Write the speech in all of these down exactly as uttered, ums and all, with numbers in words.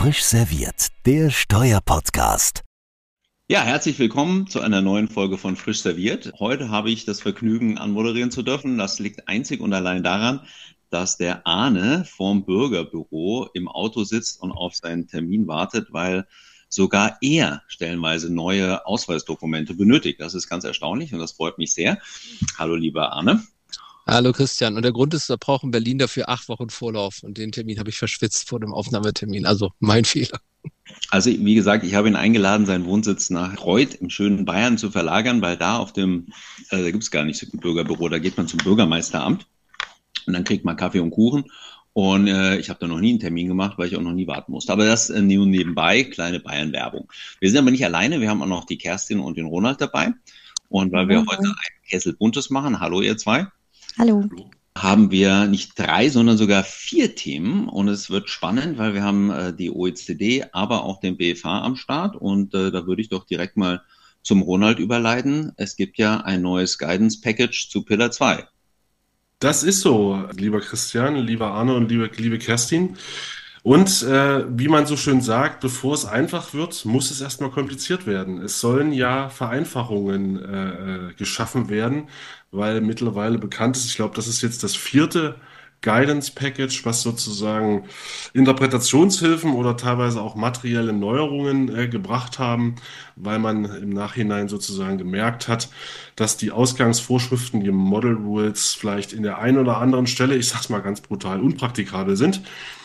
Frisch serviert, der Steuerpodcast. Ja, herzlich willkommen zu einer neuen Folge von Frisch serviert. Heute habe ich das Vergnügen, anmoderieren zu dürfen. Das liegt einzig und allein daran, dass der Arne vorm Bürgerbüro im Auto sitzt und auf seinen Termin wartet, weil sogar er stellenweise neue Ausweisdokumente benötigt. Das ist ganz erstaunlich und das freut mich sehr. Hallo, lieber Arne. Hallo Christian. Und der Grund ist, wir brauchen in Berlin dafür acht Wochen Vorlauf. Und den Termin habe ich verschwitzt vor dem Aufnahmetermin. Also mein Fehler. Also wie gesagt, ich habe ihn eingeladen, seinen Wohnsitz nach Reuth im schönen Bayern zu verlagern, weil da auf dem, äh, da gibt es gar nicht so ein Bürgerbüro, da geht man zum Bürgermeisteramt und dann kriegt man Kaffee und Kuchen. Und äh, ich habe da noch nie einen Termin gemacht, weil ich auch noch nie warten musste. Aber das äh, nur nebenbei, kleine Bayern-Werbung. Wir sind aber nicht alleine, wir haben auch noch die Kerstin und den Ronald dabei. Und weil wir Hallo. heute einen Kessel Buntes machen, hallo ihr zwei, Hallo. haben wir nicht drei, sondern sogar vier Themen. Und es wird spannend, weil wir haben äh, die O E C D, aber auch den B F H am Start. Und äh, da würde ich doch direkt mal zum Ronald überleiten. Es gibt ja ein neues Guidance Package zu Pillar zwei. Das ist so, lieber Christian, lieber Arne und liebe, liebe Kerstin. Und äh, wie man so schön sagt, bevor es einfach wird, muss es erstmal kompliziert werden. Es sollen ja Vereinfachungen äh, geschaffen werden, weil mittlerweile bekannt ist, ich glaube, das ist jetzt das vierte Guidance Package, was sozusagen Interpretationshilfen oder teilweise auch materielle Neuerungen äh, gebracht haben, weil man im Nachhinein sozusagen gemerkt hat, dass die Ausgangsvorschriften, die Model Rules vielleicht in der einen oder anderen Stelle, ich sag's mal ganz brutal, unpraktikabel sind.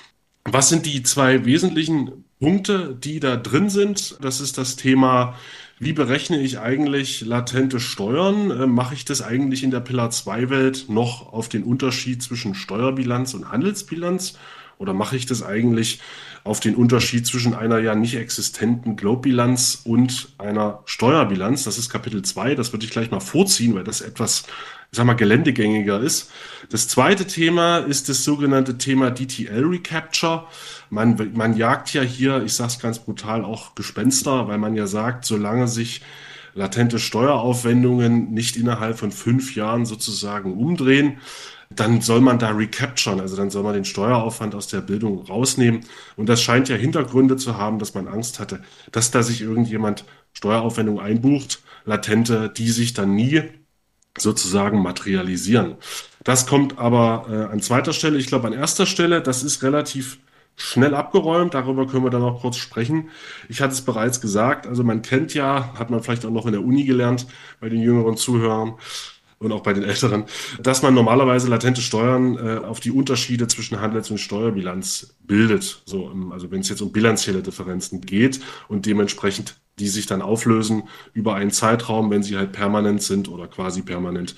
Was sind die zwei wesentlichen Punkte, die da drin sind? Das ist das Thema, wie berechne ich eigentlich latente Steuern? Äh, mache ich das eigentlich in der Pillar zwei Welt noch auf den Unterschied zwischen Steuerbilanz und Handelsbilanz? Oder mache ich das eigentlich auf den Unterschied zwischen einer ja nicht existenten Globe-Bilanz und einer Steuerbilanz? Das ist Kapitel zwei, das würde ich gleich mal vorziehen, weil das etwas, ich sag mal, geländegängiger ist. Das zweite Thema ist das sogenannte Thema D T L-Recapture. Man, man jagt ja hier, ich sage es ganz brutal, auch Gespenster, weil man ja sagt, solange sich latente Steueraufwendungen nicht innerhalb von fünf Jahren sozusagen umdrehen, dann soll man da recapturen, also dann soll man den Steueraufwand aus der Bildung rausnehmen. Und das scheint ja Hintergründe zu haben, dass man Angst hatte, dass da sich irgendjemand Steueraufwendungen einbucht, latente, die sich dann nie sozusagen materialisieren. Das kommt aber äh, an zweiter Stelle. Ich glaube, an erster Stelle, das ist relativ schnell abgeräumt. Darüber können wir dann auch kurz sprechen. Ich hatte es bereits gesagt, also man kennt ja, hat man vielleicht auch noch in der Uni gelernt, bei den jüngeren Zuhörern und auch bei den Älteren, dass man normalerweise latente Steuern äh, auf die Unterschiede zwischen Handels- und Steuerbilanz bildet. So, also wenn es jetzt um bilanzielle Differenzen geht und dementsprechend die sich dann auflösen über einen Zeitraum, wenn sie halt permanent sind oder quasi permanent.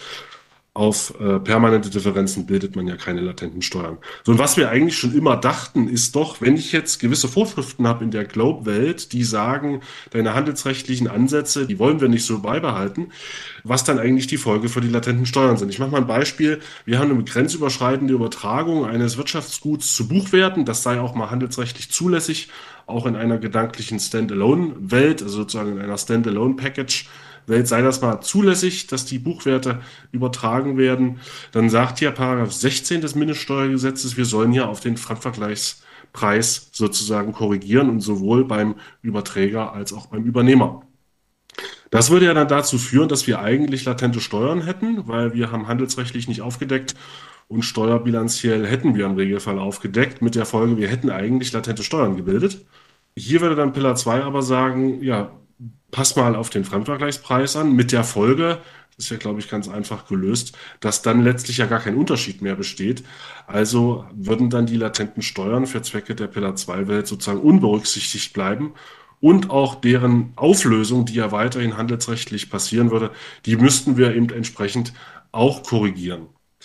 Auf äh, permanente Differenzen bildet man ja keine latenten Steuern. So, und was wir eigentlich schon immer dachten, ist doch, wenn ich jetzt gewisse Vorschriften habe in der Globe-Welt, die sagen, deine handelsrechtlichen Ansätze, die wollen wir nicht so beibehalten, was dann eigentlich die Folge für die latenten Steuern sind. Ich mache mal ein Beispiel. Wir haben eine grenzüberschreitende Übertragung eines Wirtschaftsguts zu Buchwerten. Das sei auch mal handelsrechtlich zulässig, auch in einer gedanklichen Standalone-Welt, also sozusagen in einer Standalone-Package. Welt sei das mal zulässig, dass die Buchwerte übertragen werden. Dann sagt hier Paragraph sechzehn des Mindeststeuergesetzes, wir sollen hier auf den Fremdvergleichspreis sozusagen korrigieren und sowohl beim Überträger als auch beim Übernehmer. Das würde ja dann dazu führen, dass wir eigentlich latente Steuern hätten, weil wir haben handelsrechtlich nicht aufgedeckt und steuerbilanziell hätten wir im Regelfall aufgedeckt, mit der Folge, wir hätten eigentlich latente Steuern gebildet. Hier würde dann Pillar zwei aber sagen, ja, pass mal auf den Fremdvergleichspreis an, mit der Folge, das ist ja, glaube ich, ganz einfach gelöst, dass dann letztlich ja gar kein Unterschied mehr besteht. Also würden dann die latenten Steuern für Zwecke der Pillar zwei Welt sozusagen unberücksichtigt bleiben und auch deren Auflösung, die ja weiterhin handelsrechtlich passieren würde, die müssten wir eben entsprechend auch korrigieren.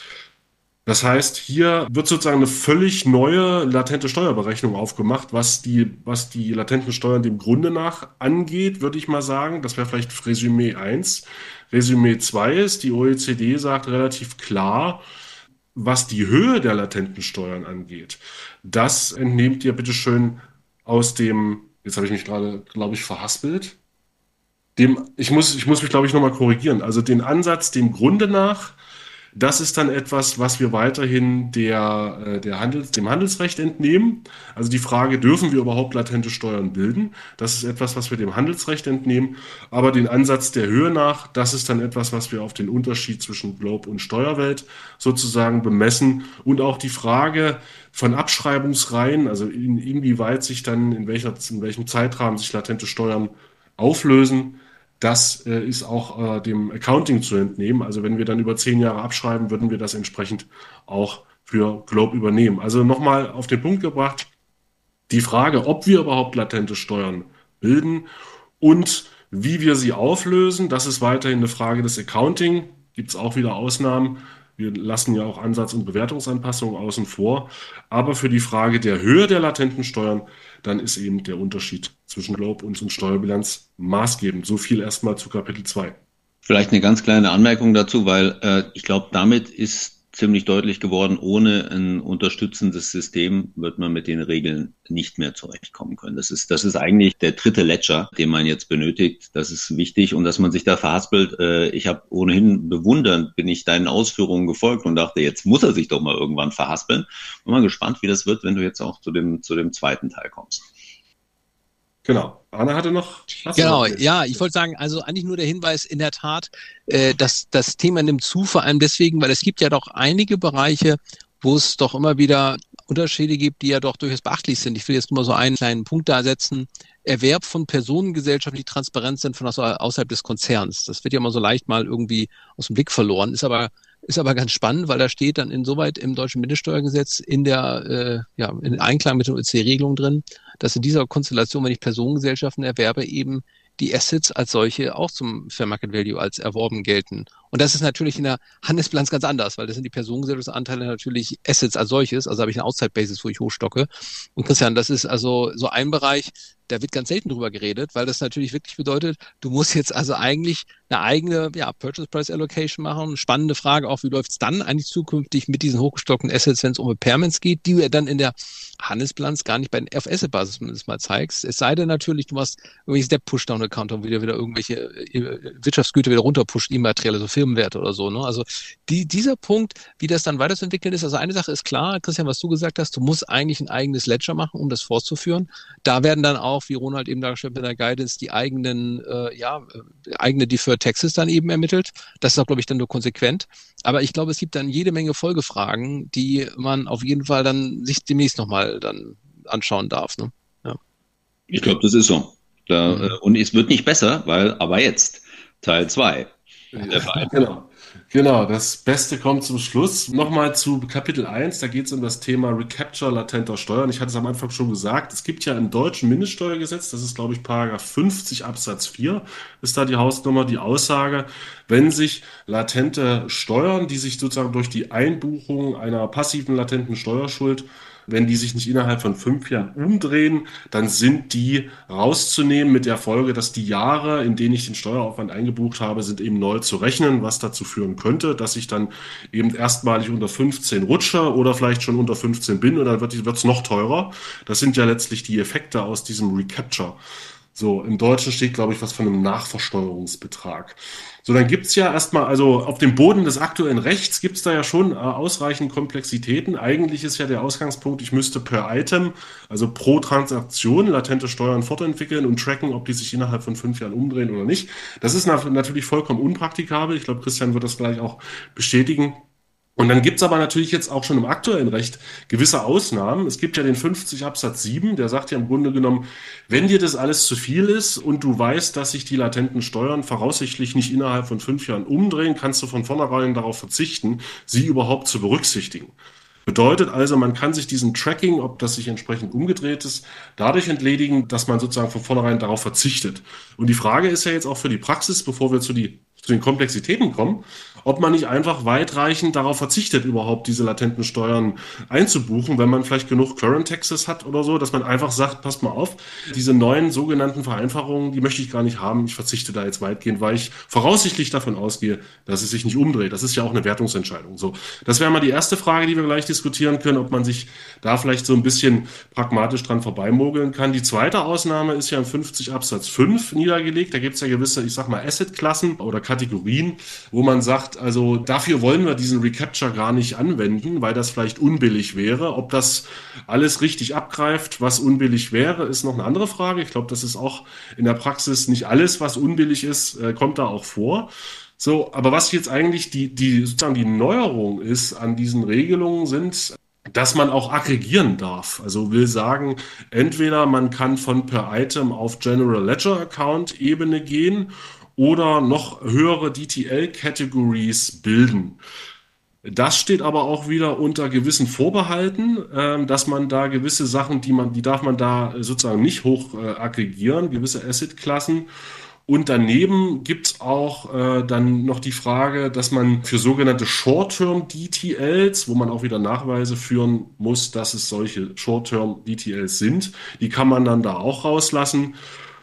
Das heißt, hier wird sozusagen eine völlig neue latente Steuerberechnung aufgemacht, was die, was die latenten Steuern dem Grunde nach angeht, würde ich mal sagen. Das wäre vielleicht Resümee eins. Resümee zwei ist, die O E C D sagt relativ klar, was die Höhe der latenten Steuern angeht. Das entnehmt ihr bitte schön aus dem, jetzt habe ich mich gerade, glaube ich, verhaspelt. Dem, ich muss, ich muss mich, glaube ich, nochmal korrigieren. Also den Ansatz dem Grunde nach, Das ist dann etwas, was wir weiterhin der, der Handels, dem Handelsrecht entnehmen. Also die Frage, dürfen wir überhaupt latente Steuern bilden? Das ist etwas, was wir dem Handelsrecht entnehmen. Aber den Ansatz der Höhe nach, das ist dann etwas, was wir auf den Unterschied zwischen Globe und Steuerwelt sozusagen bemessen. Und auch die Frage von Abschreibungsreihen, also in, inwieweit sich dann, in, welcher, in welchem Zeitrahmen sich latente Steuern auflösen, das äh, ist auch äh, dem Accounting zu entnehmen. Also wenn wir dann über zehn Jahre abschreiben, würden wir das entsprechend auch für Globe übernehmen. Also nochmal auf den Punkt gebracht, die Frage, ob wir überhaupt latente Steuern bilden und wie wir sie auflösen, das ist weiterhin eine Frage des Accounting. Gibt es auch wieder Ausnahmen. Wir lassen ja auch Ansatz- und Bewertungsanpassungen außen vor. Aber für die Frage der Höhe der latenten Steuern, dann ist eben der Unterschied zwischen Globe und Steuerbilanz maßgebend. So viel erstmal zu Kapitel zwei. Vielleicht eine ganz kleine Anmerkung dazu, weil äh, ich glaube, damit ist ziemlich deutlich geworden, ohne ein unterstützendes System wird man mit den Regeln nicht mehr zurechtkommen können. Das ist, das ist eigentlich der dritte Ledger, den man jetzt benötigt. Das ist wichtig und dass man sich da verhaspelt. Äh, ich habe ohnehin bewundernd, bin ich deinen Ausführungen gefolgt und dachte, jetzt muss er sich doch mal irgendwann verhaspeln. Bin mal gespannt, wie das wird, wenn du jetzt auch zu dem, zu dem zweiten Teil kommst. Genau. Anna hatte noch was? Genau, ja, ich wollte sagen, also eigentlich nur der Hinweis in der Tat, äh, dass das Thema nimmt zu, vor allem deswegen, weil es gibt ja doch einige Bereiche, wo es doch immer wieder Unterschiede gibt, die ja doch durchaus beachtlich sind. Ich will jetzt nur mal so einen kleinen Punkt da setzen. Erwerb von Personengesellschaften, die transparent sind von außerhalb des Konzerns. Das wird ja immer so leicht mal irgendwie aus dem Blick verloren, ist aber Ist aber ganz spannend, weil da steht dann insoweit im deutschen Mindeststeuergesetz in der, äh, ja, in Einklang mit der O E C D-Regelung drin, dass in dieser Konstellation, wenn ich Personengesellschaften erwerbe, eben die Assets als solche auch zum Fair Market Value als erworben gelten. Und das ist natürlich in der Handelsbilanz ganz anders, weil das sind die Personengesellschaftsanteile natürlich Assets als solches, also habe ich eine Outside-Basis, wo ich hochstocke. Und Christian, das ist also so ein Bereich, da wird ganz selten drüber geredet, weil das natürlich wirklich bedeutet, du musst jetzt also eigentlich eine eigene ja, Purchase Price Allocation machen. Spannende Frage auch, wie läuft es dann eigentlich zukünftig mit diesen hochgestockten Assets, wenn es um Impairments geht, die du ja dann in der Handelsbilanz gar nicht bei den auf Asset-Basis zumindest mal zeigst. Es sei denn natürlich, du machst irgendwelche Step-Pushdown-Account und wieder wieder irgendwelche Wirtschaftsgüter wieder runterpusht, immaterielle, so Firmenwerte oder so. Ne? Also die, dieser Punkt, wie das dann weiterzuentwickeln ist, also eine Sache ist klar, Christian, was du gesagt hast, du musst eigentlich ein eigenes Ledger machen, um das fortzuführen. Da werden dann auch, wie Ronald eben dargestellt mit der Guidance, die eigenen, äh, ja, eigene Deferred Taxes dann eben ermittelt. Das ist auch, glaube ich, dann nur konsequent. Aber ich glaube, es gibt dann jede Menge Folgefragen, die man auf jeden Fall dann sich demnächst nochmal dann anschauen darf. Ne? Ja. Ich glaube, das ist so. Da, Mhm. Und es wird nicht besser, weil, aber jetzt, Teil zwei. Ja, genau. Genau, das Beste kommt zum Schluss. Nochmal zu Kapitel eins, da geht es um das Thema Recapture latenter Steuern. Ich hatte es am Anfang schon gesagt, es gibt ja im deutschen Mindeststeuergesetz, das ist glaube ich Paragraph fünfzig Absatz vier, ist da die Hausnummer, die Aussage, wenn sich latente Steuern, die sich sozusagen durch die Einbuchung einer passiven latenten Steuerschuld, wenn die sich nicht innerhalb von fünf Jahren umdrehen, dann sind die rauszunehmen mit der Folge, dass die Jahre, in denen ich den Steueraufwand eingebucht habe, sind eben neu zu rechnen, was dazu führen könnte, dass ich dann eben erstmalig unter fünfzehn rutsche oder vielleicht schon unter fünfzehn bin und dann wird es noch teurer. Das sind ja letztlich die Effekte aus diesem Recapture. So, im Deutschen steht, glaube ich, was von einem Nachversteuerungsbetrag. So, dann gibt's ja erstmal, also auf dem Boden des aktuellen Rechts gibt's da ja schon äh, ausreichend Komplexitäten. Eigentlich ist ja der Ausgangspunkt, ich müsste per Item, also pro Transaktion, latente Steuern fortentwickeln und tracken, ob die sich innerhalb von fünf Jahren umdrehen oder nicht. Das ist na- natürlich vollkommen unpraktikabel. Ich glaube, Christian wird das gleich auch bestätigen. Und dann gibt's aber natürlich jetzt auch schon im aktuellen Recht gewisse Ausnahmen. Es gibt ja den fünfzig Absatz sieben, der sagt ja im Grunde genommen, wenn dir das alles zu viel ist und du weißt, dass sich die latenten Steuern voraussichtlich nicht innerhalb von fünf Jahren umdrehen, kannst du von vornherein darauf verzichten, sie überhaupt zu berücksichtigen. Bedeutet also, man kann sich diesen Tracking, ob das sich entsprechend umgedreht ist, dadurch entledigen, dass man sozusagen von vornherein darauf verzichtet. Und die Frage ist ja jetzt auch für die Praxis, bevor wir zu, die, zu den Komplexitäten kommen, ob man nicht einfach weitreichend darauf verzichtet, überhaupt diese latenten Steuern einzubuchen, wenn man vielleicht genug Current Taxes hat oder so, dass man einfach sagt, passt mal auf, diese neuen sogenannten Vereinfachungen, die möchte ich gar nicht haben, ich verzichte da jetzt weitgehend, weil ich voraussichtlich davon ausgehe, dass es sich nicht umdreht. Das ist ja auch eine Wertungsentscheidung. So, das wäre mal die erste Frage, die wir gleich diskutieren können, ob man sich da vielleicht so ein bisschen pragmatisch dran vorbeimogeln kann. Die zweite Ausnahme ist ja im fünfzig Absatz fünf niedergelegt. Da gibt es ja gewisse, ich sag mal, Asset-Klassen oder Kategorien, wo man sagt, also dafür wollen wir diesen Recapture gar nicht anwenden, weil das vielleicht unbillig wäre. Ob das alles richtig abgreift, was unbillig wäre, ist noch eine andere Frage. Ich glaube, das ist auch in der Praxis nicht alles, was unbillig ist, äh, kommt da auch vor. So, aber was jetzt eigentlich die, die, sozusagen die Neuerung ist an diesen Regelungen sind, dass man auch aggregieren darf. Also will sagen, entweder man kann von per Item auf General Ledger Account Ebene gehen oder noch höhere D T L-Categories bilden. Das steht aber auch wieder unter gewissen Vorbehalten, äh, dass man da gewisse Sachen, die man, die darf man da sozusagen nicht hoch äh, aggregieren, gewisse Asset-Klassen. Und daneben gibt es auch äh, dann noch die Frage, dass man für sogenannte Short-Term-D T Ls, wo man auch wieder Nachweise führen muss, dass es solche Short-Term-D T Ls sind, die kann man dann da auch rauslassen.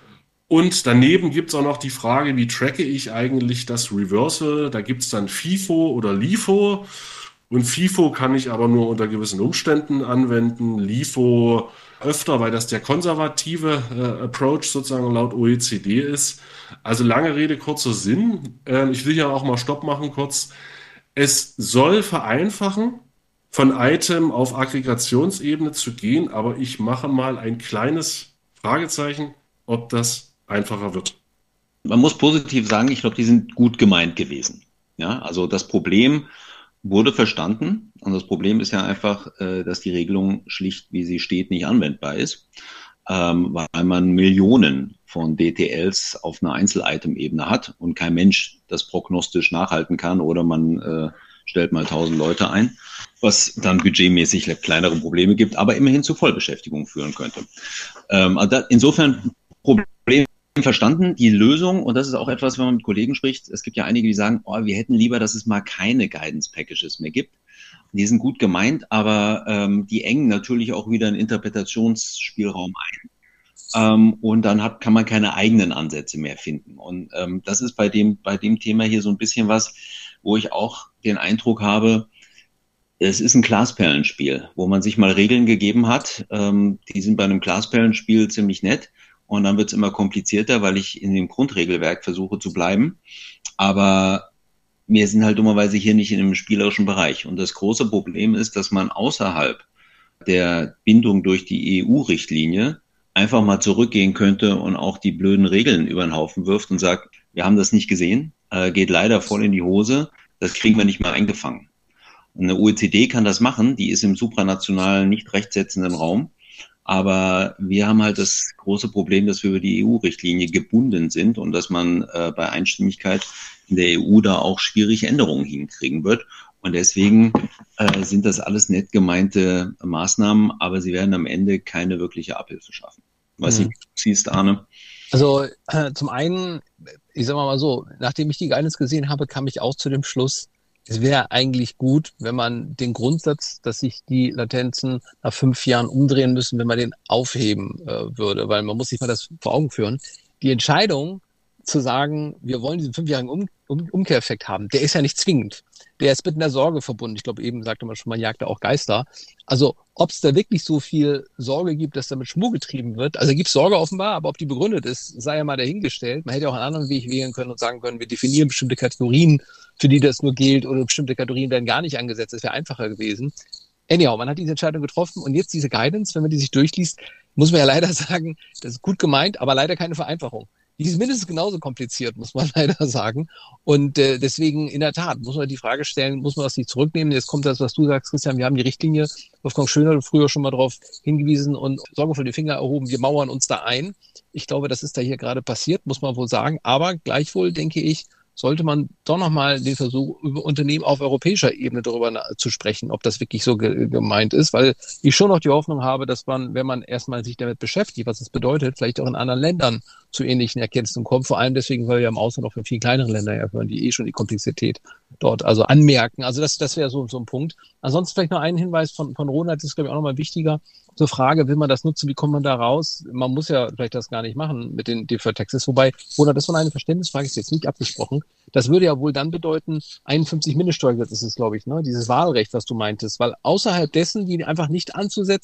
Und daneben gibt es auch noch die Frage, wie tracke ich eigentlich das Reversal? Da gibt es dann FIFO oder LIFO. Und FIFO kann ich aber nur unter gewissen Umständen anwenden. LIFO öfter, weil das der konservative äh, Approach sozusagen laut O E C D ist. Also lange Rede, kurzer Sinn. Äh, ich will ja auch mal Stopp machen kurz. Es soll vereinfachen, von Item auf Aggregationsebene zu gehen, aber ich mache mal ein kleines Fragezeichen, ob das einfacher wird. Man muss positiv sagen, ich glaube, die sind gut gemeint gewesen. Ja, also das Problem wurde verstanden und das Problem ist ja einfach, äh, dass die Regelung schlicht, wie sie steht, nicht anwendbar ist, ähm, weil man Millionen von D T Ls auf einer Einzel-Item-Ebene hat und kein Mensch das prognostisch nachhalten kann oder man äh, stellt mal tausend Leute ein, was dann budgetmäßig kleinere Probleme gibt, aber immerhin zu Vollbeschäftigung führen könnte. Ähm, also da, insofern Problem verstanden, die Lösung, und das ist auch etwas, wenn man mit Kollegen spricht, es gibt ja einige, die sagen, oh, wir hätten lieber, dass es mal keine Guidance-Packages mehr gibt. Die sind gut gemeint, aber ähm, die engen natürlich auch wieder einen Interpretationsspielraum ein. Ähm, und dann hat, kann man keine eigenen Ansätze mehr finden. Und ähm, das ist bei dem, bei dem Thema hier so ein bisschen was, wo ich auch den Eindruck habe, es ist ein Glasperlenspiel, wo man sich mal Regeln gegeben hat. Ähm, die sind bei einem Glasperlenspiel ziemlich nett. Und dann wird es immer komplizierter, weil ich in dem Grundregelwerk versuche zu bleiben. Aber wir sind halt dummerweise hier nicht in einem spielerischen Bereich. Und das große Problem ist, dass man außerhalb der Bindung durch die E U-Richtlinie einfach mal zurückgehen könnte und auch die blöden Regeln über den Haufen wirft und sagt, wir haben das nicht gesehen, äh, geht leider voll in die Hose, das kriegen wir nicht mehr eingefangen. Und eine O E C D kann das machen, die ist im supranationalen, nicht rechtsetzenden Raum. Aber wir haben halt das große Problem, dass wir über die E U-Richtlinie gebunden sind und dass man äh, bei Einstimmigkeit in der E U da auch schwierig Änderungen hinkriegen wird. Und deswegen äh, sind das alles nett gemeinte Maßnahmen, aber sie werden am Ende keine wirkliche Abhilfe schaffen. Was hm. du siehst, Arne? Also äh, zum einen, ich sag mal so, nachdem ich die Guidance gesehen habe, kam ich auch zu dem Schluss, es wäre eigentlich gut, wenn man den Grundsatz, dass sich die Latenzen nach fünf Jahren umdrehen müssen, wenn man den aufheben äh, würde, weil man muss sich mal das vor Augen führen. Die Entscheidung zu sagen, wir wollen diesen fünfjährigen um um Umkehreffekt haben, der ist ja nicht zwingend. Der ist mit einer Sorge verbunden. Ich glaube, eben sagte man schon, man jagt da auch Geister. Also ob es da wirklich so viel Sorge gibt, dass damit Schmuh getrieben wird, also gibt es Sorge offenbar, aber ob die begründet ist, sei ja mal dahingestellt. Man hätte auch einen anderen Weg wählen können und sagen können, wir definieren bestimmte Kategorien, für die das nur gilt, oder bestimmte Kategorien werden gar nicht angesetzt. Das wäre einfacher gewesen. Anyhow, man hat diese Entscheidung getroffen und jetzt diese Guidance, wenn man die sich durchliest, muss man ja leider sagen, das ist gut gemeint, aber leider keine Vereinfachung. Die ist mindestens genauso kompliziert, muss man leider sagen. Und äh, deswegen, in der Tat, muss man die Frage stellen, muss man das nicht zurücknehmen? Jetzt kommt das, was du sagst, Christian, wir haben die Richtlinie, Wolfgang Schöner hat früher schon mal darauf hingewiesen und sorgenvoll die Finger erhoben, wir mauern uns da ein. Ich glaube, das ist da hier gerade passiert, muss man wohl sagen. Aber gleichwohl, denke ich, sollte man doch nochmal den Versuch über Unternehmen auf europäischer Ebene darüber na- zu sprechen, ob das wirklich so ge- gemeint ist, weil ich schon noch die Hoffnung habe, dass man, wenn man erstmal sich damit beschäftigt, was das bedeutet, vielleicht auch in anderen Ländern zu ähnlichen Erkenntnissen kommt, vor allem deswegen, weil wir im Ausland auch von vielen kleineren Ländern erhören, die eh schon die Komplexität dort also anmerken. Also das, das wäre so, so ein Punkt. Ansonsten vielleicht noch ein Hinweis von, von Ronald, das ist, glaube ich, auch nochmal wichtiger. Zur Frage, will man das nutzen, wie kommt man da raus? Man muss ja vielleicht das gar nicht machen mit den Deferred Taxes. Wobei, Ronald, das von einer Verständnisfrage ist jetzt nicht abgesprochen. Das würde ja wohl dann bedeuten, einundfünfzig Mindeststeuergesetz ist es, glaube ich, ne? Dieses Wahlrecht, was du meintest. Weil außerhalb dessen, die einfach nicht anzusetzen,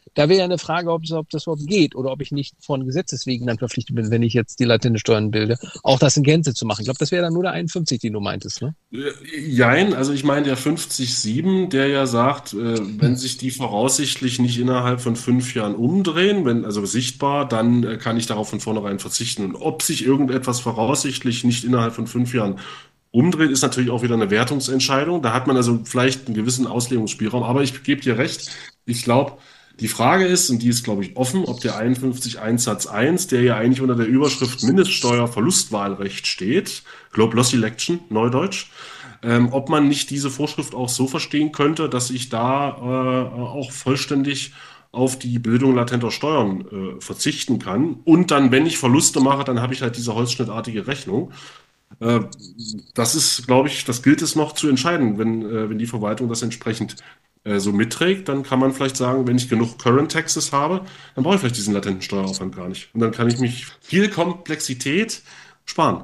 da wäre ja eine Frage, ob, ob das überhaupt geht oder ob ich nicht von Gesetzes wegen dann verpflichtet bin, wenn ich jetzt die latente Steuern bilde, auch das in Gänze zu machen. Ich glaube, das wäre dann nur der einundfünfzig, den du meintest, ne? Jein, also ich meine der fünfzig Komma sieben, der ja sagt, äh, wenn sich die voraussichtlich nicht innerhalb von fünf Jahren umdrehen, wenn also sichtbar, dann äh, kann ich darauf von vornherein verzichten. Und ob sich irgendetwas voraussichtlich nicht innerhalb von fünf Jahren umdreht, ist natürlich auch wieder eine Wertungsentscheidung. Da hat man also vielleicht einen gewissen Auslegungsspielraum. Aber ich gebe dir recht, ich glaube, die Frage ist, und die ist, glaube ich, offen, ob der einundfünfzig Eins Satz eins, der ja eigentlich unter der Überschrift Mindeststeuerverlustwahlrecht steht, Globe Loss Election, Neudeutsch, ähm, ob man nicht diese Vorschrift auch so verstehen könnte, dass ich da äh, auch vollständig auf die Bildung latenter Steuern äh, verzichten kann. Und dann, wenn ich Verluste mache, dann habe ich halt diese holzschnittartige Rechnung. Äh, das ist, glaube ich, das gilt es noch zu entscheiden, wenn, äh, wenn die Verwaltung das entsprechend äh, so mitträgt, dann kann man vielleicht sagen, wenn ich genug Current Taxes habe, dann brauche ich vielleicht diesen latenten Steueraufwand gar nicht. Und dann kann ich mich viel Komplexität sparen.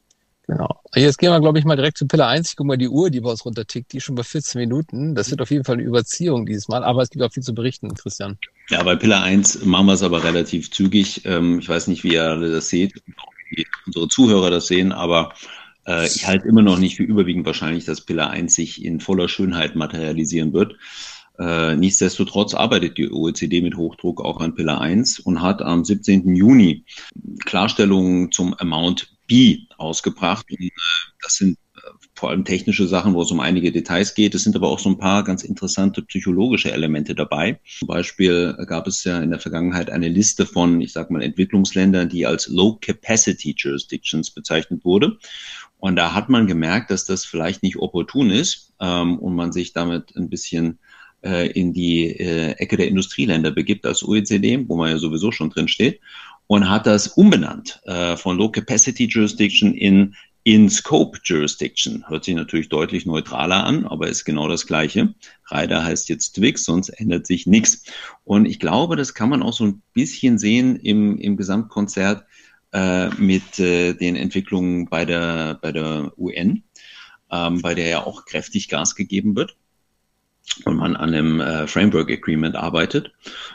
Genau. Jetzt gehen wir, glaube ich, mal direkt zu Pillar eins. Ich gucke mal die Uhr, die bei uns runtertickt, die ist schon bei vierzehn Minuten. Das wird auf jeden Fall eine Überziehung dieses Mal, aber es gibt auch viel zu berichten, Christian. Ja, bei Pillar eins machen wir es aber relativ zügig. Ich weiß nicht, wie ihr alle das seht, wie unsere Zuhörer das sehen, aber äh, ich halte immer noch nicht für überwiegend wahrscheinlich, dass Pillar eins sich in voller Schönheit materialisieren wird. Äh, nichtsdestotrotz arbeitet die O E C D mit Hochdruck auch an Pillar eins und hat am siebzehnten Juni Klarstellungen zum Amount B ausgebracht. Und, äh, das sind äh, vor allem technische Sachen, wo es um einige Details geht. Es sind aber auch so ein paar ganz interessante psychologische Elemente dabei. Zum Beispiel gab es ja in der Vergangenheit eine Liste von, ich sag mal, Entwicklungsländern, die als Low-Capacity Jurisdictions bezeichnet wurde. Und da hat man gemerkt, dass das vielleicht nicht opportun ist ähm, und man sich damit ein bisschen äh, in die äh, Ecke der Industrieländer begibt als O E C D, wo man ja sowieso schon drin steht, und hat das umbenannt äh, von Low Capacity Jurisdiction in In-Scope Jurisdiction. Hört sich natürlich deutlich neutraler an, aber ist genau das Gleiche. Rider heißt jetzt Twix, sonst ändert sich nichts. Und ich glaube, das kann man auch so ein bisschen sehen im, im Gesamtkonzert äh, mit äh, den Entwicklungen bei der, bei der U N, ähm, bei der ja auch kräftig Gas gegeben wird und man an einem äh, Framework Agreement arbeitet.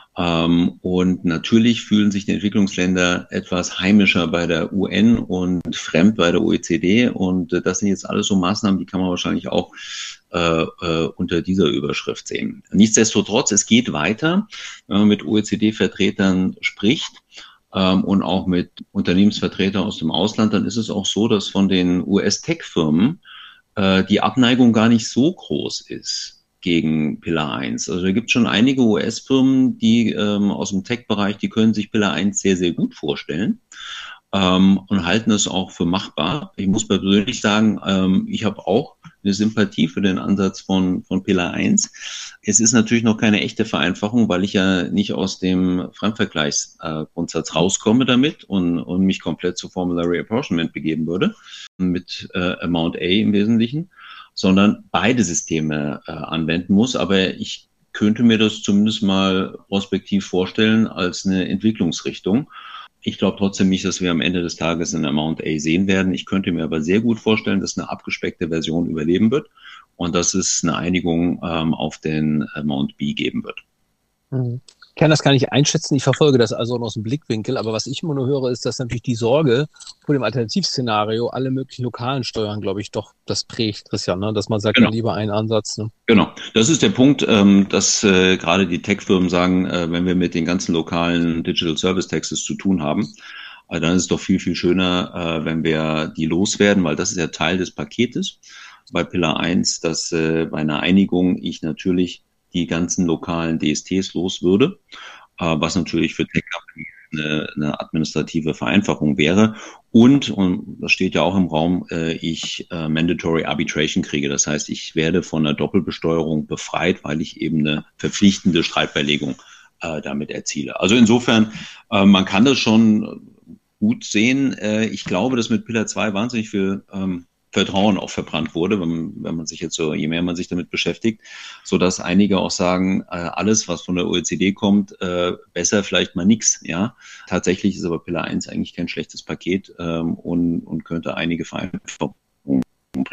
Ähm, und natürlich fühlen sich die Entwicklungsländer etwas heimischer bei der U N und fremd bei der O E C D. Und äh, das sind jetzt alles so Maßnahmen, die kann man wahrscheinlich auch äh, äh, unter dieser Überschrift sehen. Nichtsdestotrotz, es geht weiter, wenn man mit O E C D-Vertretern spricht ähm, und auch mit Unternehmensvertretern aus dem Ausland, dann ist es auch so, dass von den U S-Tech-Firmen äh, die Abneigung gar nicht so groß ist gegen Pillar eins. Also da gibt es schon einige U S-Firmen, die ähm, aus dem Tech-Bereich, die können sich Pillar eins sehr, sehr gut vorstellen ähm, und halten es auch für machbar. Ich muss persönlich sagen, ähm, ich habe auch eine Sympathie für den Ansatz von, von Pillar eins. Es ist natürlich noch keine echte Vereinfachung, weil ich ja nicht aus dem Fremdvergleichsgrundsatz äh, rauskomme damit und, und mich komplett zu Formulary Apportionment begeben würde, mit äh, Amount A im Wesentlichen, sondern beide Systeme äh, anwenden muss. Aber ich könnte mir das zumindest mal prospektiv vorstellen als eine Entwicklungsrichtung. Ich glaube trotzdem nicht, dass wir am Ende des Tages ein Amount A sehen werden. Ich könnte mir aber sehr gut vorstellen, dass eine abgespeckte Version überleben wird und dass es eine Einigung ähm, auf den Amount B geben wird. Mhm. Ich kann das gar nicht einschätzen, ich verfolge das also aus dem Blickwinkel, aber was ich immer nur höre, ist, dass natürlich die Sorge vor dem Alternativszenario alle möglichen lokalen Steuern, glaube ich, doch das prägt, Christian, ne? Dass man sagt, genau. Ja, lieber einen Ansatz. Ne? Genau, das ist der Punkt, ähm, dass äh, gerade die Tech-Firmen sagen, äh, wenn wir mit den ganzen lokalen Digital Service Taxes zu tun haben, äh, dann ist es doch viel, viel schöner, äh, wenn wir die loswerden, weil das ist ja Teil des Paketes bei Pillar eins, dass äh, bei einer Einigung ich natürlich die ganzen lokalen D S Ts los würde, äh, was natürlich für Tech eine, eine administrative Vereinfachung wäre. Und, und das steht ja auch im Raum, äh, ich äh, Mandatory Arbitration kriege. Das heißt, ich werde von einer Doppelbesteuerung befreit, weil ich eben eine verpflichtende Streitbeilegung äh, damit erziele. Also insofern, äh, man kann das schon gut sehen. Äh, ich glaube, dass mit Pillar zwei wahnsinnig viel ähm, Vertrauen auch verbrannt wurde, wenn, wenn man sich jetzt so, je mehr man sich damit beschäftigt, so dass einige auch sagen, äh, alles, was von der O E C D kommt, äh, besser vielleicht mal nix, ja. Tatsächlich ist aber Pillar eins eigentlich kein schlechtes Paket ähm, und, und könnte einige Vereinfachungen bringen.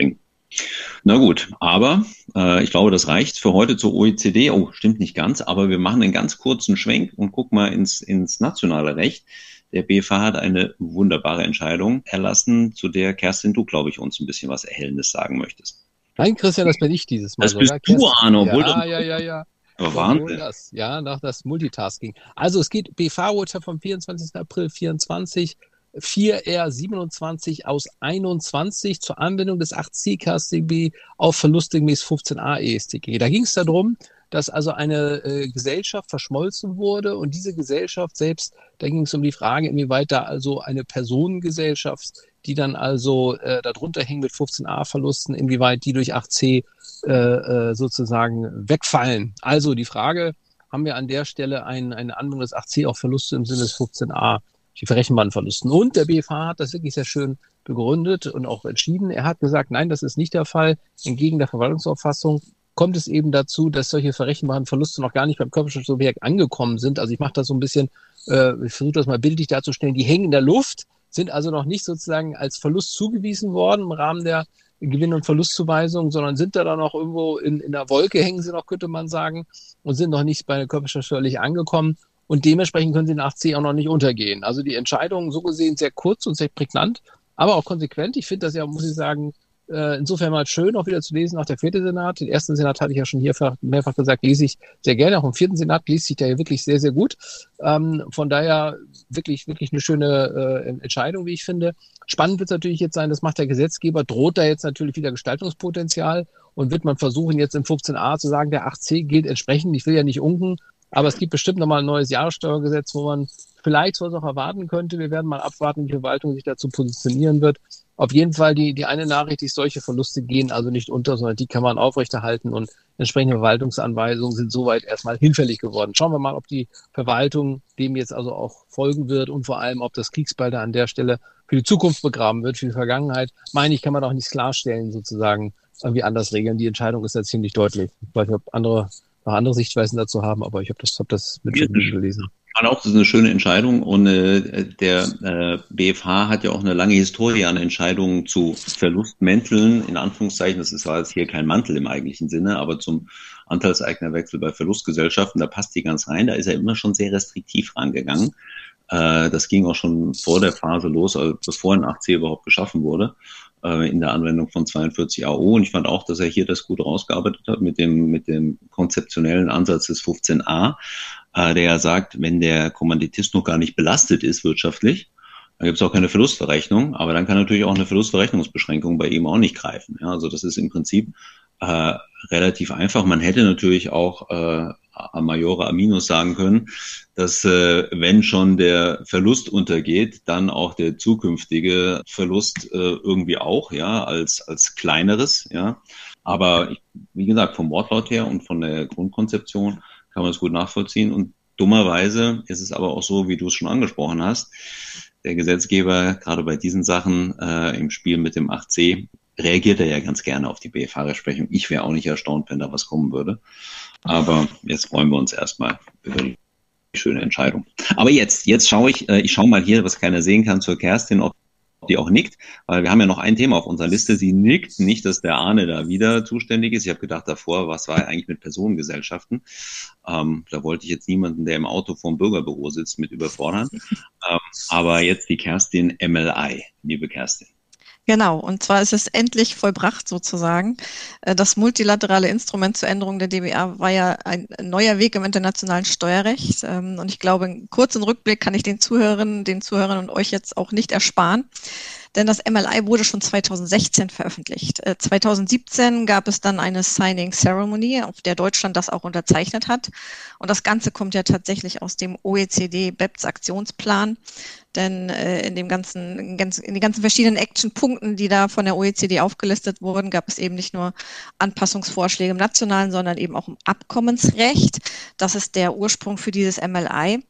Na gut, aber äh, ich glaube, das reicht für heute zur O E C D. Oh, stimmt nicht ganz, aber wir machen einen ganz kurzen Schwenk und gucken mal ins, ins nationale Recht. Der B F H hat eine wunderbare Entscheidung erlassen, zu der, Kerstin, du, glaube ich, uns ein bisschen was Erhellendes sagen möchtest. Nein, Christian, das bin ich dieses Mal. Das bist sogar. du, Arno. Obwohl Ja, du- ja, ja, ja. Aber Obwohl Wahnsinn. Das, ja, nach das Multitasking. Also es geht B F H-Urteil vom vierundzwanzigsten April vierundzwanzig, vier R siebenundzwanzig aus einundzwanzig zur Anwendung des acht c K S t B auf Verluste gemäß fünfzehn a E S t G. Da ging es darum, dass also eine äh, Gesellschaft verschmolzen wurde und diese Gesellschaft selbst, da ging es um die Frage, inwieweit da also eine Personengesellschaft, die dann also äh, darunter hängt mit fünfzehn a Verlusten, inwieweit die durch acht c äh, äh, sozusagen wegfallen. Also die Frage, haben wir an der Stelle ein, eine Anwendung des acht c auf Verluste im Sinne des fünfzehn a, die verrechenbaren Verlusten. Und der B F H hat das wirklich sehr schön begründet und auch entschieden. Er hat gesagt, nein, das ist nicht der Fall. Entgegen der Verwaltungsauffassung kommt es eben dazu, dass solche verrechenbaren Verluste noch gar nicht beim Körperschaftssubjekt angekommen sind. Also ich mache das so ein bisschen, äh, ich versuche das mal bildlich darzustellen, die hängen in der Luft, sind also noch nicht sozusagen als Verlust zugewiesen worden im Rahmen der Gewinn- und Verlustzuweisung, sondern sind da dann noch irgendwo in, in der Wolke, hängen sie noch, könnte man sagen, und sind noch nicht bei der Körperschaftsteuerlich angekommen. Und dementsprechend können sie in acht c auch noch nicht untergehen. Also die Entscheidung so gesehen sehr kurz und sehr prägnant, aber auch konsequent. Ich finde das ja, muss ich sagen, insofern mal schön, auch wieder zu lesen, auch der vierte Senat. Den ersten Senat hatte ich ja schon hier mehrfach gesagt, lese ich sehr gerne. Auch im vierten Senat liest sich der ja wirklich sehr, sehr gut. Ähm, von daher wirklich, wirklich eine schöne äh, Entscheidung, wie ich finde. Spannend wird es natürlich jetzt sein, das macht der Gesetzgeber, droht da jetzt natürlich wieder Gestaltungspotenzial und wird man versuchen, jetzt im fünfzehn a zu sagen, der acht c gilt entsprechend. Ich will ja nicht unken, aber es gibt bestimmt nochmal ein neues Jahressteuergesetz, wo man vielleicht sowas auch erwarten könnte. Wir werden mal abwarten, wie die Verwaltung sich dazu positionieren wird. Auf jeden Fall die, die eine Nachricht ist, solche Verluste gehen also nicht unter, sondern die kann man aufrechterhalten und entsprechende Verwaltungsanweisungen sind soweit erstmal hinfällig geworden. Schauen wir mal, ob die Verwaltung dem jetzt also auch folgen wird und vor allem, ob das Kriegsbeil da an der Stelle für die Zukunft begraben wird, für die Vergangenheit. Meine ich, kann man auch nicht klarstellen, sozusagen irgendwie anders regeln. Die Entscheidung ist da ziemlich deutlich. Ich weiß nicht, ob andere noch andere Sichtweisen dazu haben, aber ich habe das, hab das mit Vergnügen gelesen. Ich fand auch, das ist eine schöne Entscheidung und äh, der äh, B F H hat ja auch eine lange Historie an Entscheidungen zu Verlustmänteln, in Anführungszeichen, das ist zwar jetzt hier kein Mantel im eigentlichen Sinne, aber zum Anteilseignerwechsel bei Verlustgesellschaften, da passt die ganz rein, da ist er immer schon sehr restriktiv rangegangen. Äh, das ging auch schon vor der Phase los, also bevor ein acht c überhaupt geschaffen wurde, äh, in der Anwendung von zweiundvierzig a o und ich fand auch, dass er hier das gut rausgearbeitet hat mit dem, mit dem konzeptionellen Ansatz des fünfzehn a, der ja sagt, wenn der Kommanditist noch gar nicht belastet ist wirtschaftlich, dann gibt es auch keine Verlustverrechnung, aber dann kann natürlich auch eine Verlustverrechnungsbeschränkung bei ihm auch nicht greifen. Ja, also das ist im Prinzip äh, relativ einfach. Man hätte natürlich auch äh, a majore a minus sagen können, dass äh, wenn schon der Verlust untergeht, dann auch der zukünftige Verlust äh, irgendwie auch, ja, als als kleineres, ja. Aber ich, wie gesagt, vom Wortlaut her und von der Grundkonzeption kann man es gut nachvollziehen. Und dummerweise ist es aber auch so, wie du es schon angesprochen hast, der Gesetzgeber, gerade bei diesen Sachen äh, im Spiel mit dem acht c, reagiert er ja ganz gerne auf die B F H-Rechtsprechung. Ich wäre auch nicht erstaunt, wenn da was kommen würde. Aber jetzt freuen wir uns erstmal über die schöne Entscheidung. Aber jetzt, jetzt schaue ich, äh, ich schaue mal hier, was keiner sehen kann, zur Kerstin, ob die auch nickt, weil wir haben ja noch ein Thema auf unserer Liste. Sie nickt, nicht, dass der Arne da wieder zuständig ist. Ich habe gedacht davor, was war eigentlich mit Personengesellschaften? Ähm, da wollte ich jetzt niemanden, der im Auto vorm Bürgerbüro sitzt, mit überfordern. Ähm, aber jetzt die Kerstin M L I, liebe Kerstin. Genau, und zwar ist es endlich vollbracht sozusagen. Das multilaterale Instrument zur Änderung der D B A war ja ein neuer Weg im internationalen Steuerrecht. Und ich glaube, einen kurzen Rückblick kann ich den Zuhörerinnen, den Zuhörern und euch jetzt auch nicht ersparen. Denn das M L I wurde schon zweitausendsechzehn veröffentlicht. zweitausendsiebzehn gab es dann eine Signing Ceremony, auf der Deutschland das auch unterzeichnet hat. Und das Ganze kommt ja tatsächlich aus dem O E C D B E P S-Aktionsplan. Denn äh, in dem ganzen, in, ganz, in den ganzen verschiedenen Action-Punkten, die da von der O E C D aufgelistet wurden, gab es eben nicht nur Anpassungsvorschläge im nationalen, sondern eben auch im Abkommensrecht. Das ist der Ursprung für dieses M L I.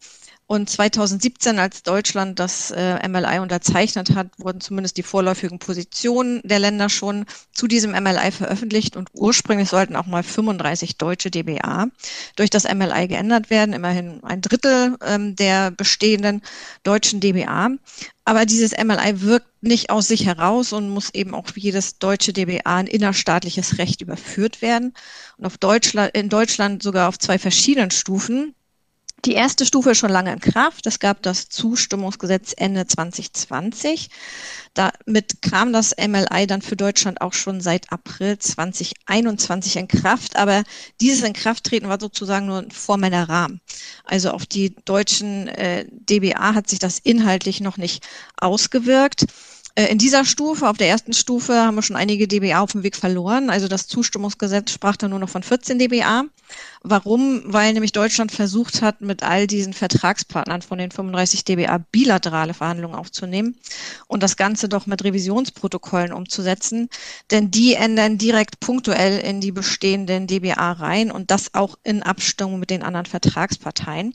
Und zweitausendsiebzehn, als Deutschland das äh, M L I unterzeichnet hat, wurden zumindest die vorläufigen Positionen der Länder schon zu diesem M L I veröffentlicht. Und ursprünglich sollten auch mal fünfunddreißig deutsche D B A durch das M L I geändert werden, immerhin ein Drittel ähm, der bestehenden deutschen D B A. Aber dieses M L I wirkt nicht aus sich heraus und muss eben auch wie jedes deutsche D B A in innerstaatliches Recht überführt werden. Und auf Deutschland, in Deutschland sogar auf zwei verschiedenen Stufen. Die erste Stufe ist schon lange in Kraft. Es gab das Zustimmungsgesetz Ende zwanzig zwanzig. Damit kam das M L I dann für Deutschland auch schon seit April zwanzig einundzwanzig in Kraft. Aber dieses Inkrafttreten war sozusagen nur ein formeller Rahmen. Also auf die deutschen äh, D B A hat sich das inhaltlich noch nicht ausgewirkt. In dieser Stufe, auf der ersten Stufe, haben wir schon einige D B A auf dem Weg verloren. Also das Zustimmungsgesetz sprach dann nur noch von vierzehn D B A. Warum? Weil nämlich Deutschland versucht hat, mit all diesen Vertragspartnern von den fünfunddreißig D B A bilaterale Verhandlungen aufzunehmen und das Ganze doch mit Revisionsprotokollen umzusetzen. Denn die ändern direkt punktuell in die bestehenden D B A rein und das auch in Abstimmung mit den anderen Vertragsparteien.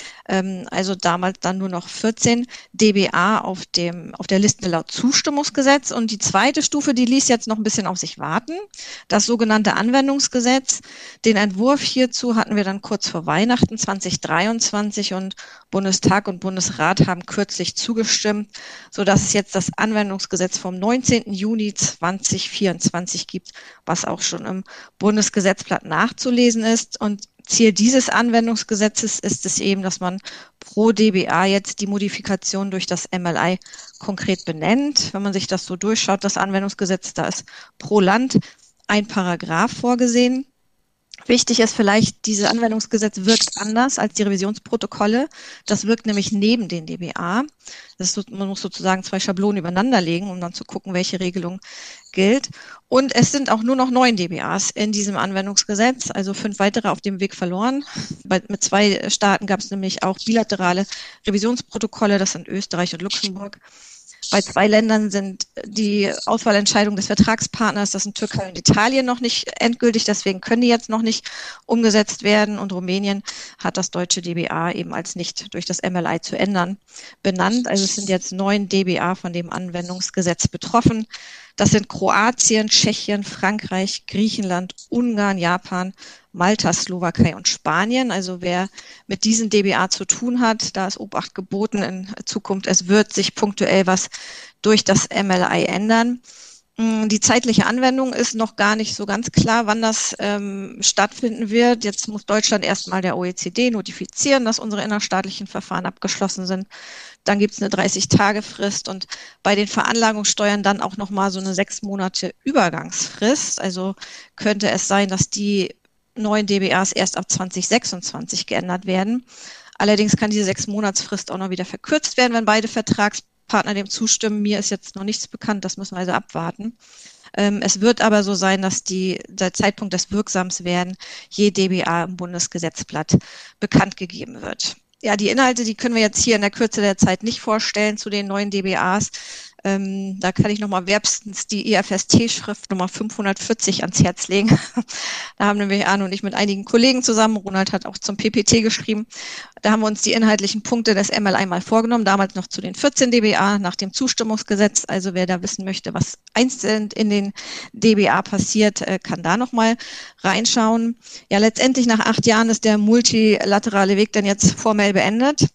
Also damals dann nur noch vierzehn D B A auf dem, auf der Liste laut Zustimmungsgesetz. Und die zweite Stufe, die ließ jetzt noch ein bisschen auf sich warten. Das sogenannte Anwendungsgesetz. Den Entwurf hierzu hatten wir dann kurz vor Weihnachten zwanzig dreiundzwanzig und Bundestag und Bundesrat haben kürzlich zugestimmt, sodass es jetzt das Anwendungsgesetz vom neunzehnten Juni zwanzig vierundzwanzig gibt, was auch schon im Bundesgesetzblatt nachzulesen ist. Und Ziel dieses Anwendungsgesetzes ist es eben, dass man pro D B A jetzt die Modifikation durch das M L I konkret benennt. Wenn man sich das so durchschaut, das Anwendungsgesetz, da ist pro Land ein Paragraph vorgesehen. Wichtig ist vielleicht, dieses Anwendungsgesetz wirkt anders als die Revisionsprotokolle. Das wirkt nämlich neben den D B A. Das ist, man muss sozusagen zwei Schablonen übereinander legen, um dann zu gucken, welche Regelung gilt. Und es sind auch nur noch neun D B As in diesem Anwendungsgesetz, also fünf weitere auf dem Weg verloren. Bei, mit zwei Staaten gab es nämlich auch bilaterale Revisionsprotokolle, das sind Österreich und Luxemburg. Bei zwei Ländern sind die Auswahlentscheidungen des Vertragspartners, das sind Türkei und Italien, noch nicht endgültig, deswegen können die jetzt noch nicht umgesetzt werden. Und Rumänien hat das deutsche D B A eben als nicht durch das M L I zu ändern benannt. Also es sind jetzt neun D B A von dem Anwendungsgesetz betroffen. Das sind Kroatien, Tschechien, Frankreich, Griechenland, Ungarn, Japan, Malta, Slowakei und Spanien. Also wer mit diesen D B A zu tun hat, da ist Obacht geboten in Zukunft. Es wird sich punktuell was durch das M L I ändern. Die zeitliche Anwendung ist noch gar nicht so ganz klar, wann das ähm, stattfinden wird. Jetzt muss Deutschland erstmal der O E C D notifizieren, dass unsere innerstaatlichen Verfahren abgeschlossen sind. Dann gibt es eine dreißig-Tage-Frist und bei den Veranlagungssteuern dann auch nochmal so eine sechs Monate Übergangsfrist. Also könnte es sein, dass die neuen D B As erst ab zwanzig sechsundzwanzig geändert werden. Allerdings kann diese sechs Monatsfrist auch noch wieder verkürzt werden, wenn beide Vertragspartner dem zustimmen. Mir ist jetzt noch nichts bekannt, das müssen wir also abwarten. Ähm, es wird aber so sein, dass die, der Zeitpunkt des Wirksamswerden je D B A im Bundesgesetzblatt bekannt gegeben wird. Ja, die Inhalte, die können wir jetzt hier in der Kürze der Zeit nicht vorstellen zu den neuen D B As. Ähm, da kann ich nochmal wärmstens die E F S T-Schrift Nummer fünfhundertvierzig ans Herz legen. Da haben nämlich Arno und ich mit einigen Kollegen zusammen, Ronald hat auch zum P P T geschrieben, da haben wir uns die inhaltlichen Punkte des M L I mal vorgenommen, damals noch zu den vierzehn D B A nach dem Zustimmungsgesetz. Also wer da wissen möchte, was einzeln in den D B A passiert, kann da nochmal reinschauen. Ja, letztendlich nach acht Jahren ist der multilaterale Weg dann jetzt formell beendet.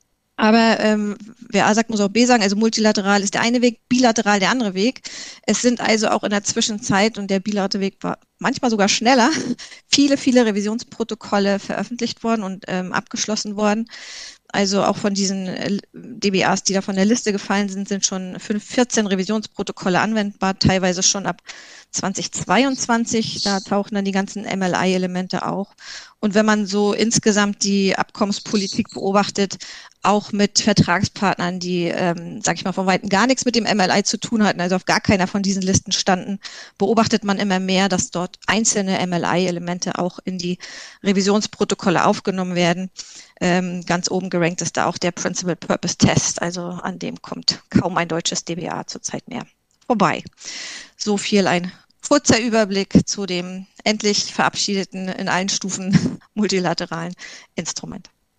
Aber ähm, wer A sagt, muss auch B sagen, also multilateral ist der eine Weg, bilateral der andere Weg. Es sind also auch in der Zwischenzeit, und der bilaterale Weg war manchmal sogar schneller, viele, viele Revisionsprotokolle veröffentlicht worden und ähm, abgeschlossen worden. Also auch von diesen D B As, die da von der Liste gefallen sind, sind schon vierzehn Revisionsprotokolle anwendbar, teilweise schon ab zwanzig zweiundzwanzig. Da tauchen dann die ganzen M L I-Elemente auch. Und wenn man so insgesamt die Abkommenspolitik beobachtet, auch mit Vertragspartnern, die, ähm, sag ich mal, von Weitem gar nichts mit dem M L I zu tun hatten, also auf gar keiner von diesen Listen standen, beobachtet man immer mehr, dass dort einzelne M L I-Elemente auch in die Revisionsprotokolle aufgenommen werden. Ähm, ganz oben gerankt ist da auch der Principal Purpose Test, also an dem kommt kaum ein deutsches D B A zurzeit mehr vorbei. So viel ein kurzer Überblick zu dem endlich verabschiedeten, in allen Stufen multilateralen Instrument. Gerne.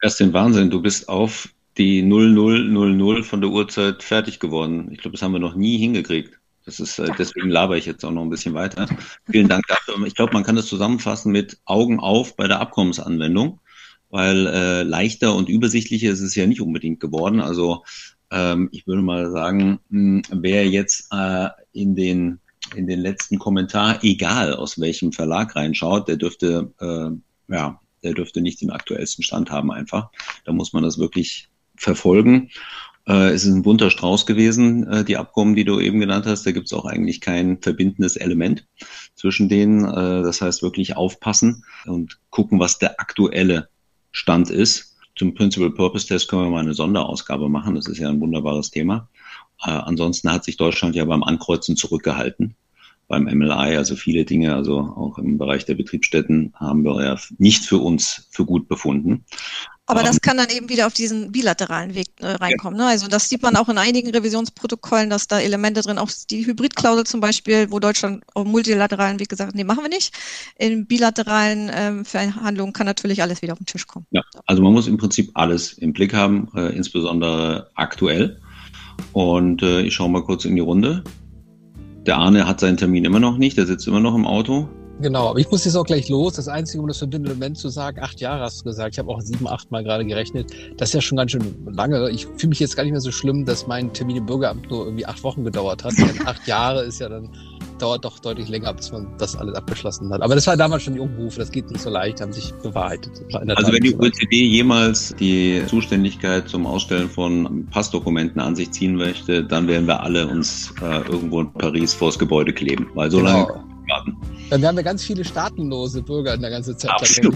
Erst den Wahnsinn, du bist auf die null null null null von der Uhrzeit fertig geworden. Ich glaube, das haben wir noch nie hingekriegt. Das ist, äh, deswegen laber ich jetzt auch noch ein bisschen weiter. Vielen Dank dafür. Ich glaube, man kann das zusammenfassen mit Augen auf bei der Abkommensanwendung, weil äh, leichter und übersichtlicher ist es ja nicht unbedingt geworden. Also ähm, ich würde mal sagen, mh, wer jetzt äh, in den in den letzten Kommentar, egal aus welchem Verlag reinschaut, der dürfte äh, ja, der dürfte nicht den aktuellsten Stand haben einfach. Da muss man das wirklich verfolgen. Äh, es ist ein bunter Strauß gewesen, äh, die Abkommen, die du eben genannt hast. Da gibt es auch eigentlich kein verbindendes Element zwischen denen. Äh, das heißt wirklich aufpassen und gucken, was der aktuelle Stand ist. Zum Principal Purpose Test können wir mal eine Sonderausgabe machen. Das ist ja ein wunderbares Thema. Äh, ansonsten hat sich Deutschland ja beim Ankreuzen zurückgehalten. Beim M L I, also viele Dinge, also auch im Bereich der Betriebsstätten, haben wir ja nicht für uns für gut befunden. Aber das kann dann eben wieder auf diesen bilateralen Weg äh, reinkommen. Ne? Also das sieht man auch in einigen Revisionsprotokollen, dass da Elemente drin, auch die Hybridklausel zum Beispiel, wo Deutschland auf multilateralen Weg gesagt hat, nee, machen wir nicht. In bilateralen ähm, Verhandlungen kann natürlich alles wieder auf den Tisch kommen. Ja, also man muss im Prinzip alles im Blick haben, äh, insbesondere aktuell. Und äh, ich schaue mal kurz in die Runde. Der Arne hat seinen Termin immer noch nicht, der sitzt immer noch im Auto. Genau, aber ich muss jetzt auch gleich los. Das Einzige, um das verbindende Element zu sagen, acht Jahre hast du gesagt. Ich habe auch sieben, acht Mal gerade gerechnet. Das ist ja schon ganz schön lange. Ich fühle mich jetzt gar nicht mehr so schlimm, dass mein Termin im Bürgeramt nur irgendwie acht Wochen gedauert hat. Denn acht Jahre ist ja dann, dauert doch deutlich länger, bis man das alles abgeschlossen hat. Aber das war damals schon die Umrufe. Das geht nicht so leicht, haben sich bewahrheitet. Also wenn die O E C D jemals die Zuständigkeit zum Ausstellen von Passdokumenten an sich ziehen möchte, dann werden wir alle uns äh, irgendwo in Paris vors Gebäude kleben. Weil so Genau. lange warten. Dann haben wir ganz viele staatenlose Bürger in der ganzen Zeit. Absolut.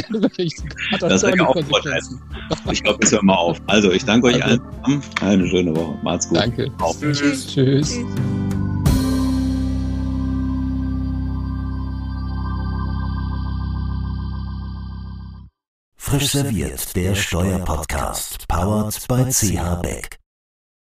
Hat Das wäre ja auch ein Vorteil. Ich glaube, das hören wir auf. Also, ich danke euch Also. allen. Eine schöne Woche. Macht's gut. Danke. Auf. Tschüss. Tschüss. Frisch serviert, der Steuerpodcast, powered by C H Beck.